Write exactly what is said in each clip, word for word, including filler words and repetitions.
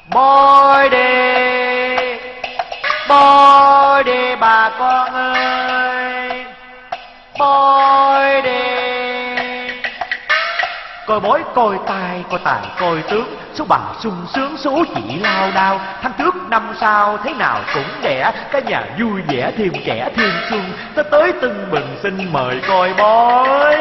Bôi đi, bôi đi bà con ơi, bôi đi. Coi bói coi tài, coi tài coi tướng, số bà sung sướng số chỉ lao đao. Tháng trước năm sau thế nào cũng đẻ, cả nhà vui vẻ thêm trẻ thêm xuân. Ta tới tưng bừng xin mời coi bói.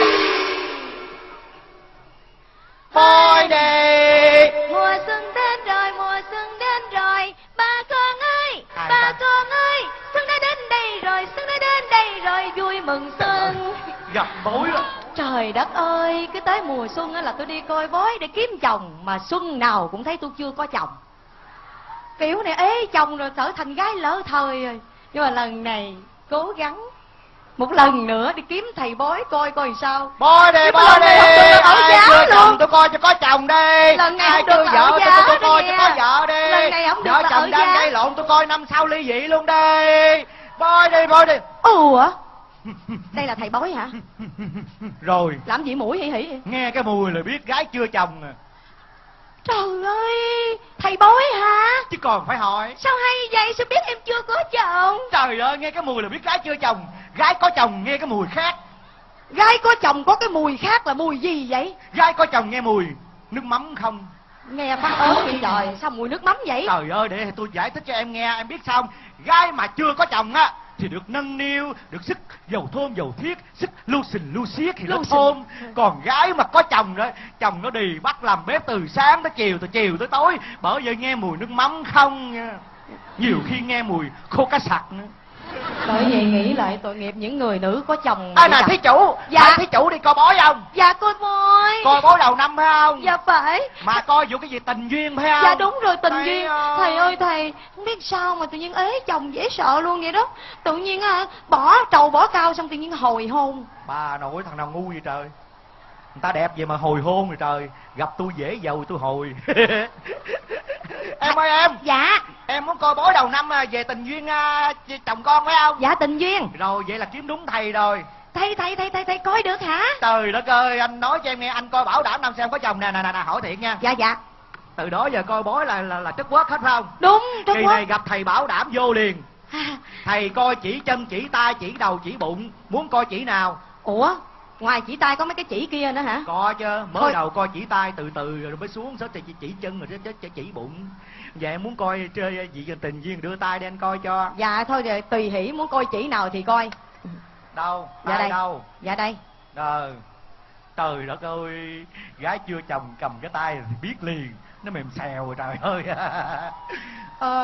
Bói đi. Mùa xuân đến rồi, mùa xuân đến rồi, bà con ơi, Ai bà ta? con ơi, xuân đã đến đây rồi, xuân đã đến đây rồi, vui mừng xuân. Gặp bói đó. Trời đất ơi, cứ tới mùa xuân á là tôi đi coi bói để kiếm chồng, mà xuân nào cũng thấy tôi chưa có chồng. Kiểu này ế chồng rồi trở thành gái lỡ thời rồi. Nhưng mà lần này cố gắng một lần nữa đi kiếm thầy bói coi coi sao. Bói đi, Nhưng bói mà lần đi. này không được là ở giá chưa chồng luôn. tôi coi cho có chồng đi. Lần này ai không được chưa là vợ ở tôi giá tôi đó coi nghe. cho có vợ đi. Lần này không được vợ là chồng ở đang giá. gây lộn tôi coi năm sau ly dị luôn đi. Bói đi, bói đi. Ủa, đây là thầy bói hả? Rồi Làm gì mũi hỉ hỉ vậy? nghe cái mùi là biết gái chưa chồng à. Trời ơi, thầy bói hả? Chứ còn phải hỏi. Sao hay vậy, sao biết em chưa có chồng? Trời ơi, nghe cái mùi là biết gái chưa chồng. Gái có chồng nghe cái mùi khác. Gái có chồng có cái mùi khác là mùi gì vậy? Gái có chồng nghe mùi nước mắm không. Nghe phát ớn vậy trời, sao mùi nước mắm vậy? Trời ơi, để tôi giải thích cho em nghe. Em biết sao không? Gái mà chưa có chồng á thì được nâng niu, được sức dầu thơm dầu thiết, sức lưu sình lưu xiết thì nó Lưu thơm. Còn gái mà có chồng đó, chồng nó đì bắt làm bếp từ sáng tới chiều, từ chiều tới tối. Bởi vậy nghe mùi nước mắm không nha. Nhiều khi nghe mùi khô cá sặc nữa. Bởi vậy nghĩ lại tội nghiệp những người nữ có chồng. Ê này thí chủ. Dạ. Này thí chủ đi coi bói không? Dạ coi bói. Coi bói đầu năm phải không? Dạ phải. Mà coi vụ cái gì tình duyên phải không? Dạ đúng rồi, tình Thầy duyên. ơi. Thầy ơi thầy, không biết sao mà tự nhiên ế chồng dễ sợ luôn vậy đó. Tự nhiên à, bỏ trầu bỏ cao xong tự nhiên hồi hôn. Bà nội thằng nào ngu vậy trời. Người ta đẹp vậy mà hồi hôn rồi trời. Gặp tôi dễ giàu tôi hồi. Em ơi em. Dạ. Em muốn coi bói đầu năm về tình duyên à, chồng con phải không? Dạ tình duyên. Rồi vậy là kiếm đúng thầy rồi. Thầy thầy thầy thầy thầy coi được hả? Trời đất ơi, anh nói cho em nghe, anh coi bảo đảm năm xem có chồng nè nè nè, hỏi thiệt nha. Dạ dạ. Từ đó giờ coi bói là là, là chất quất hết phải không? Đúng, Trung Kỳ Quốc. này gặp thầy bảo đảm vô liền. À, Thầy coi chỉ chân, chỉ tay, chỉ đầu, chỉ bụng. Muốn coi chỉ nào? ủa, ngoài chỉ tay có mấy cái chỉ kia nữa hả? Coi chứ, mới Thôi. đầu coi chỉ tay từ từ rồi mới xuống, sau thì chỉ, chỉ chân rồi chỉ, chỉ, chỉ bụng. Dạ em muốn coi chơi gì tình duyên đưa tay để anh coi cho. Dạ thôi rồi, tùy hỷ muốn coi chỉ nào thì coi. Đâu? Dạ Tay đây. đâu? Dạ đây. Ờ. Trời đất ơi, gái chưa chồng cầm cái tay thì biết liền. Nó mềm xèo rồi trời ơi. À...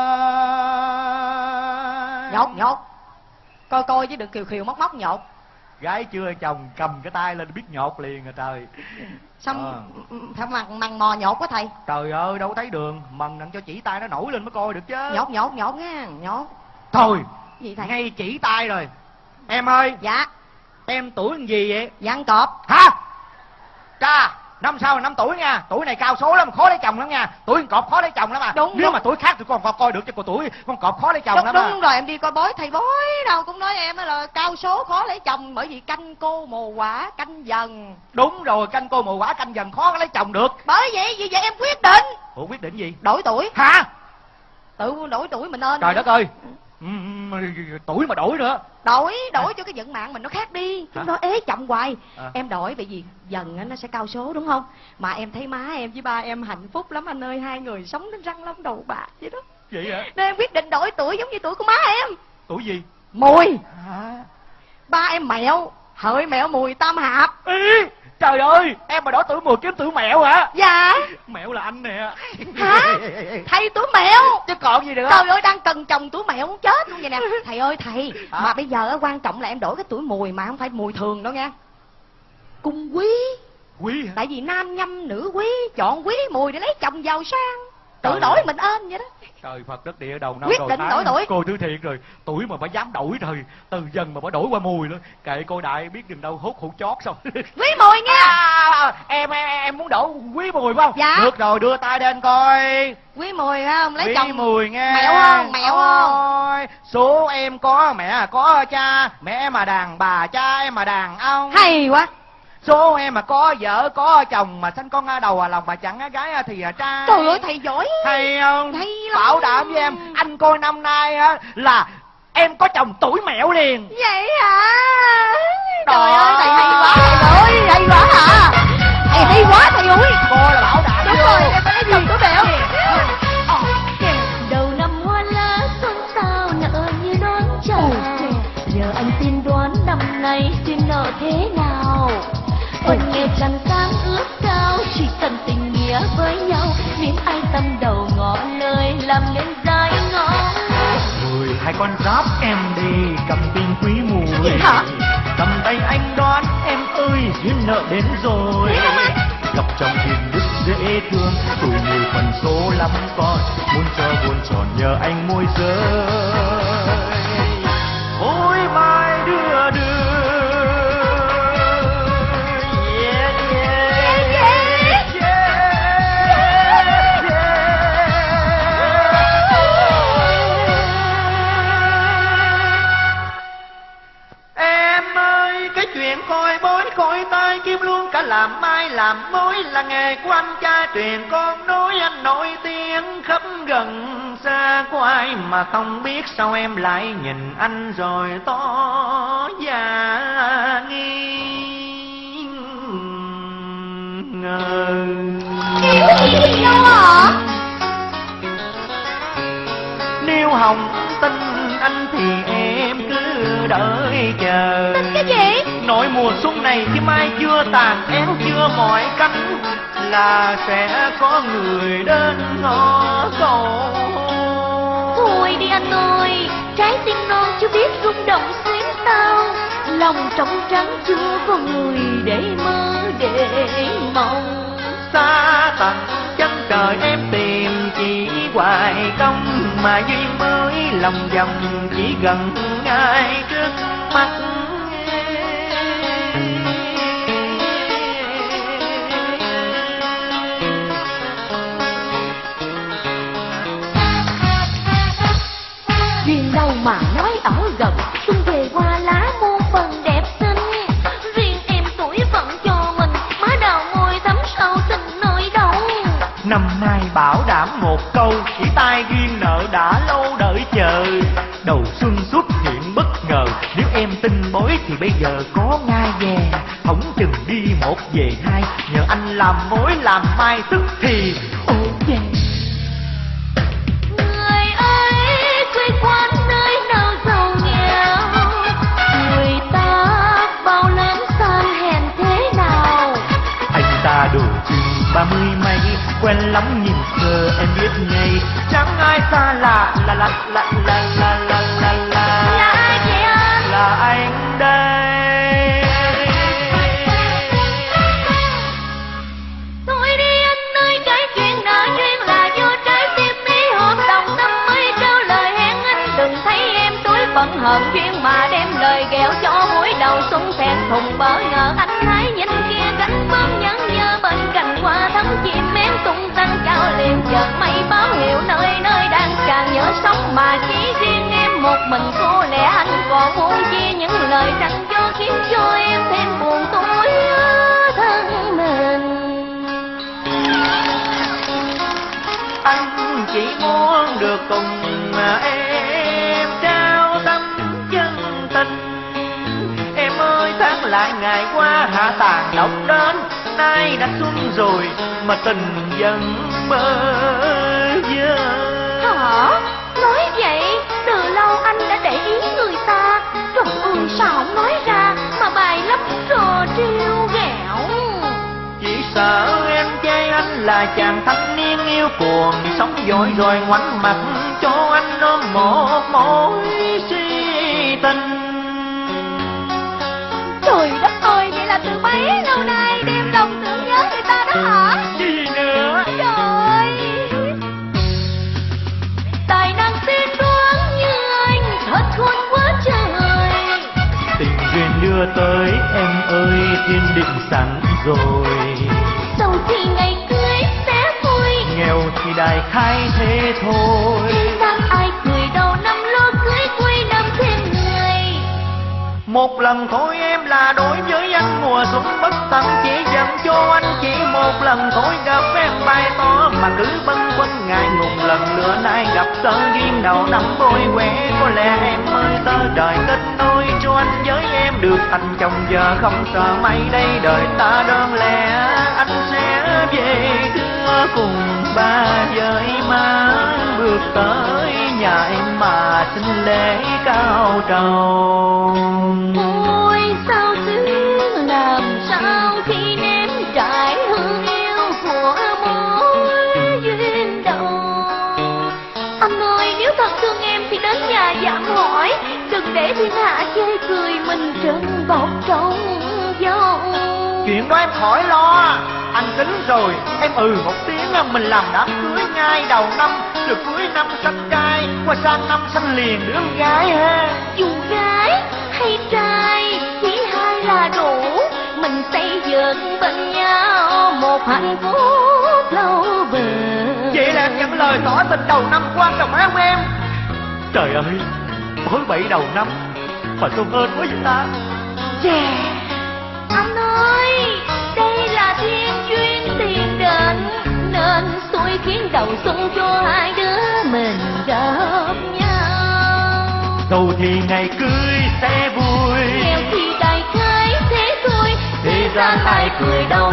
Nhột nhột. Coi coi chứ đừng khiều khiều móc móc nhột. Gái chưa chồng cầm cái tay lên biết nhột liền rồi trời. Xong phải mằn mằn mò nhột quá thầy. Trời ơi đâu thấy đường. Mần đặng cho chỉ tay nó nổi lên mới coi được chứ. Nhột nhột nhột nha, nhột. Thôi Gì thầy? ngay chỉ tay rồi. Em ơi. Dạ. Em tuổi làm gì vậy? Dạ ăn cọp. Hả? Cha, năm sau là năm tuổi nha. Tuổi này cao số lắm, khó lấy chồng lắm nha. Tuổi con cọp khó lấy chồng lắm à. Đúng, Nếu đúng. mà tuổi khác thì con còn coi được, chứ còn tuổi con cọp khó lấy chồng Đúng, lắm đúng à. rồi, em đi coi bói, thầy bói đâu cũng nói em là cao số khó lấy chồng. Bởi vì canh cô mồ quả, canh dần. Đúng rồi, canh cô mồ quả canh dần khó lấy chồng được. Bởi vậy, vì vậy em quyết định Ủa quyết định gì? đổi tuổi. Hả? Tự đổi tuổi mình lên. Trời đất ơi. Ừ, tuổi mà đổi nữa. Đổi, đổi cho cái vận mạng mình nó khác đi. Chúng Hả? nó ế chậm hoài. À. Em đổi bởi vì dần á, nó sẽ cao số đúng không? Mà em thấy má em với ba em hạnh phúc lắm anh ơi. Hai người sống đến răng long đầu bạc vậy đó. Vậy hả? Nên em quyết định đổi tuổi giống như tuổi của má em. Tuổi gì? Mùi. Hả? Ba em mẹo, hợi mẹo mùi tam hạp. Ý, trời ơi, em mà đổi tuổi mùi kiếm tuổi mẹo hả? Dạ. Mẹo là anh nè. Hả? Thầy tuổi mẹo. Chứ còn gì nữa. Trời ơi, đang cần chồng tuổi mẹo muốn chết luôn vậy nè. Thầy ơi thầy, Hả? mà bây giờ á, quan trọng là em đổi cái tuổi mùi mà không phải mùi thường đâu nha. Cung quý. Quý hả? Tại vì nam nhâm nữ quý, chọn quý mùi để lấy chồng giàu sang. Tự Trời đổi ơi. mình ơn vậy đó. Trời Phật đất địa đầu năm Quyết đầu định tháng. đổi tuổi. Cô thứ thiệt rồi. Tuổi mà phải dám đổi rồi. Từ dần mà phải đổi qua mùi nữa. Kệ cô đại biết đừng đâu hút hũ chót xong. Quý mùi nha. À, em, em em muốn đổi quý mùi phải không? Dạ. Được rồi, đưa tay lên coi. Quý mùi phải không? Lấy Quý chồng mùi nghe. mẹo không? Mẹo không? Ôi, số em có mẹ có cha. Mẹ em mà đàn bà, cha em mà đàn ông. Hay quá. Số em mà có vợ có chồng mà sanh con đầu à lòng mà chẳng gái thì à trai. Trời ơi thầy giỏi. Thầy không? Thầy lắm. Bảo đảm với em, anh coi năm nay á là em có chồng tuổi mẹo liền. Vậy hả? Đó. Trời ơi thầy hay quá thầy ơi, hay quá hả? Thầy hay quá thầy ơi. Coi là bảo đảm. Đúng rồi, em phải lấy chồng tuổi mẹo. Đầu năm hoa lá xuân sao nở như đón chào. Nhờ anh tiên đoán năm nay duyên nợ thế nào. Ơn nghèo chẳng dám ước cao, chỉ cần tình nghĩa với nhau. Miếng ai tâm đầu ngỏ lời làm nên dai ngõ. Mười hai con giáp em đi cầm tiền quý mùi. Hả? Cầm tay anh đoán em ơi duyên nợ đến rồi. Gặp chồng hiền đức dễ thương, tuổi mùi phần số lắm con. Muốn cho buồn tròn nhờ anh môi rơi. Ôi mai đưa đưa. Yeah, yeah, yeah, yeah, yeah. Em ơi cái chuyện coi bói coi tai kiếm luôn cả làm mai làm mối là nghề của anh cha truyền con nối. Anh nổi tiếng khắp gần xa của ai mà không biết sao em lại nhìn anh rồi tỏ ra nghi ngờ. Yêu nhau hả? Nếu Hồng tin anh thì em cứ đợi chờ. Tin cái gì? Nỗi mùa xuân này khi mai chưa tàn én chưa mỏi cánh là sẽ có người đến ngõ cầu. Thôi đi anh ơi, trái tim non chưa biết rung động xuyến sao. Lòng trống trắng chưa có người để mơ để mong. Xa tận chân trời em tìm chỉ hoài công mà duyên mới lòng vòng chỉ gần ngay trước mắt. Duyên đâu mà nói ở gần, xuân về hoa lá muôn phần đẹp xinh. Riêng em tuổi phận cho mình, má đào môi thắm sâu tình nơi đâu. Năm nay bảo đảm một câu, chỉ tai duyên nợ đã lâu đợi chờ. Đầu xuân xuất hiện bất ngờ, nếu em tin bối thì bây giờ có ngai về. Thống chừng đi một về hai, nhờ anh làm mối làm mai tức thì ok. Người ơi quê quán nơi nào giàu nghèo, người ta bao lớn san hèn thế nào. Anh ta đủ chừng ba mươi mấy, quen lắm nhìn sơ em biết ngay. Chẳng ai xa lạ là là là là là là là là Là ai vậy anh? Là anh đây. Thôi đi anh ơi, cái chuyện nợ duyên là vô trái tim đi. Hợp đồng năm mới trao lời hẹn anh, đừng thấy em túi phận hờn duyên mà đem lời ghẹo cho buổi đầu xuân thẹn thùng bỡ ngỡ. Anh hãy nhìn kia cánh bướm nhẫn nhơ bên cành hoa thắm chim én tung tăng cao liền. Chợt mây báo hiệu nơi nơi đang tràn nhớ sống mà chỉ riêng em một mình cô lẻ. Anh còn muốn chia những lời răng do khiến cho em thêm buồn tuổi thân mình. Anh chỉ muốn được cùng em trao tâm chân tình. Em ơi tháng lại ngày qua hạ tàn độc đến, nay đã xuân rồi mà tình vẫn bơ vơ. Hả? Nói vậy, từ lâu anh đã để ý người ta. Trời ơi sao không nói ra mà bày lắm trò trêu ghẹo. Chỉ sợ em chê anh là chàng thanh niên yêu cuồng, sống dội rồi ngoảnh mặt cho anh ôm một mối si tình. Trời đất ơi, vậy là từ bấy lâu nay đêm lòng tưởng nhớ người ta đó hả? Gì nữa? Trời. Tài năng tiên đoán như anh thật khôn quá trời. Tình duyên đưa tới em ơi thiên định sẵn rồi. Giàu thì ngày cưới sẽ vui, Nghèo thì đại khai thế thôi. thế gian ai cười đầu năm lo cưới cuối năm thêm người. Một lần thôi em là đối với anh mùa xuân bất tận, chỉ dành cho anh chỉ một lần thôi gặp em bài to mà cứ bâng quanh ngại ngùng. Lần nữa nay gặp sơ duyên đầu năm bôi quẻ, có lẽ em ơi tơ đời kết nối cho anh với em được thành chồng giờ không sợ may đây đời ta đơn lẻ. Anh sẽ về đưa cùng ba với má bước tới nhà em mà xin lễ cao trầu. Ôi sao xuyên làm sao khi nếm trải hương yêu của mối duyên đầu. Anh ơi nếu thật thương em thì đến nhà dạm hỏi, đừng để thiên hạ chê cười mình trân bọc trong dâu. Chuyện đó em khỏi lo, anh tính rồi. Em ừ một tiếng là mình làm đám cưới ngay đầu năm, rồi cuối năm sanh trai, qua sang năm sanh liền đứa con gái ha. Dù gái hay trai chỉ hai là đủ, mình xây dựng bên nhau một hạnh phúc lâu bền. Vậy là em nhận lời tỏ tình đầu năm quan trọng phải không em? Trời ơi, mới bảy đầu năm mà sao hên quá vậy ta. Yeah. Anh ơi, đây là thiên duyên tiền định, nên xui khiến đầu xuân cho hai đứa mình gặp nhau. Đầu thì ngày cưới sẽ vui, Nghèo thì đại khái thế thôi, thế gian ai cười đâu